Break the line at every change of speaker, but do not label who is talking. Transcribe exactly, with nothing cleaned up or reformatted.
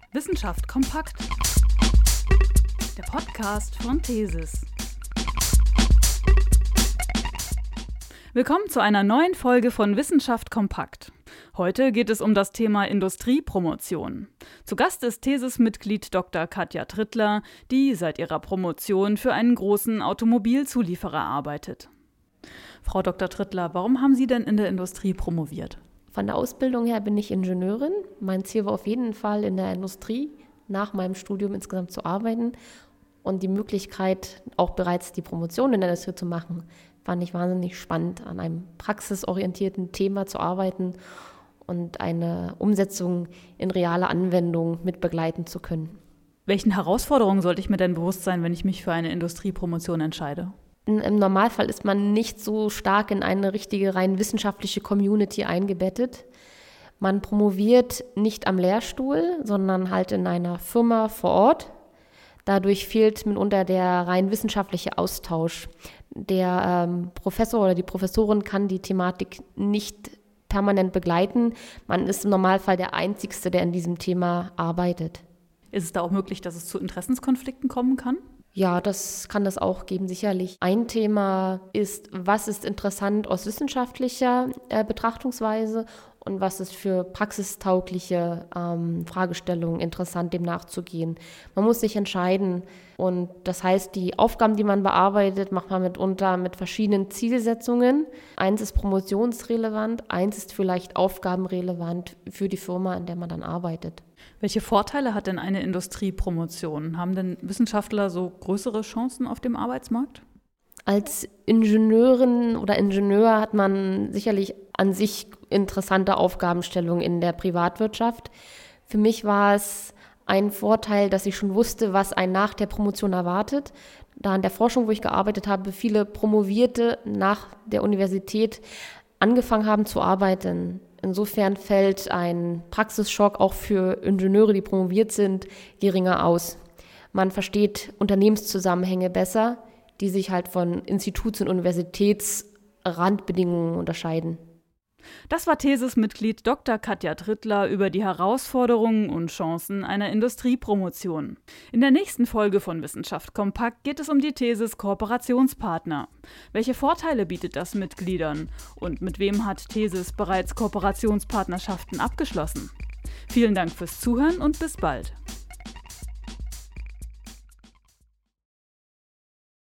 Wissenschaft kompakt. Der Podcast von Thesis. Willkommen zu einer neuen Folge von Wissenschaft kompakt. Heute geht es um das Thema Industriepromotion. Zu Gast ist Thesis-Mitglied Doktor Katja Trittler, die seit ihrer Promotion für einen großen Automobilzulieferer arbeitet. Frau Doktor Trittler, warum haben Sie denn in der Industrie promoviert?
Von der Ausbildung her bin ich Ingenieurin. Mein Ziel war auf jeden Fall in der Industrie nach meinem Studium insgesamt zu arbeiten. Und die Möglichkeit, auch bereits die Promotion in der Industrie zu machen, fand ich wahnsinnig spannend, an einem praxisorientierten Thema zu arbeiten und eine Umsetzung in reale Anwendung mit begleiten zu können.
Welchen Herausforderungen sollte ich mir denn bewusst sein, wenn ich mich für eine Industriepromotion entscheide?
Im Normalfall ist man nicht so stark in eine richtige rein wissenschaftliche Community eingebettet. Man promoviert nicht am Lehrstuhl, sondern halt in einer Firma vor Ort. Dadurch fehlt mitunter der rein wissenschaftliche Austausch. Der ähm, Professor oder die Professorin kann die Thematik nicht permanent begleiten. Man ist im Normalfall der Einzige, der in diesem Thema arbeitet.
Ist es da auch möglich, dass es zu Interessenskonflikten kommen kann?
Ja, das kann das auch geben, sicherlich. Ein Thema ist, was ist interessant aus wissenschaftlicher äh, Betrachtungsweise und was ist für praxistaugliche ähm, Fragestellungen interessant, dem nachzugehen. Man muss sich entscheiden und das heißt, die Aufgaben, die man bearbeitet, macht man mitunter mit verschiedenen Zielsetzungen. Eins ist promotionsrelevant, eins ist vielleicht aufgabenrelevant für die Firma, in der man dann arbeitet.
Welche Vorteile hat denn eine Industriepromotion? Haben denn Wissenschaftler so größere Chancen auf dem Arbeitsmarkt?
Als Ingenieurin oder Ingenieur hat man sicherlich an sich interessante Aufgabenstellungen in der Privatwirtschaft. Für mich war es ein Vorteil, dass ich schon wusste, was einen nach der Promotion erwartet. Da in der Forschung, wo ich gearbeitet habe, viele Promovierte nach der Universität angefangen haben zu arbeiten. Insofern fällt ein Praxisschock auch für Ingenieure, die promoviert sind, geringer aus. Man versteht Unternehmenszusammenhänge besser, die sich halt von Instituts- und Universitätsrandbedingungen unterscheiden.
Das war Thesis-Mitglied Doktor Katja Trittler über die Herausforderungen und Chancen einer Industriepromotion. In der nächsten Folge von Wissenschaft kompakt geht es um die Thesis-Kooperationspartner. Welche Vorteile bietet das Mitgliedern? Und mit wem hat Thesis bereits Kooperationspartnerschaften abgeschlossen? Vielen Dank fürs Zuhören und bis bald.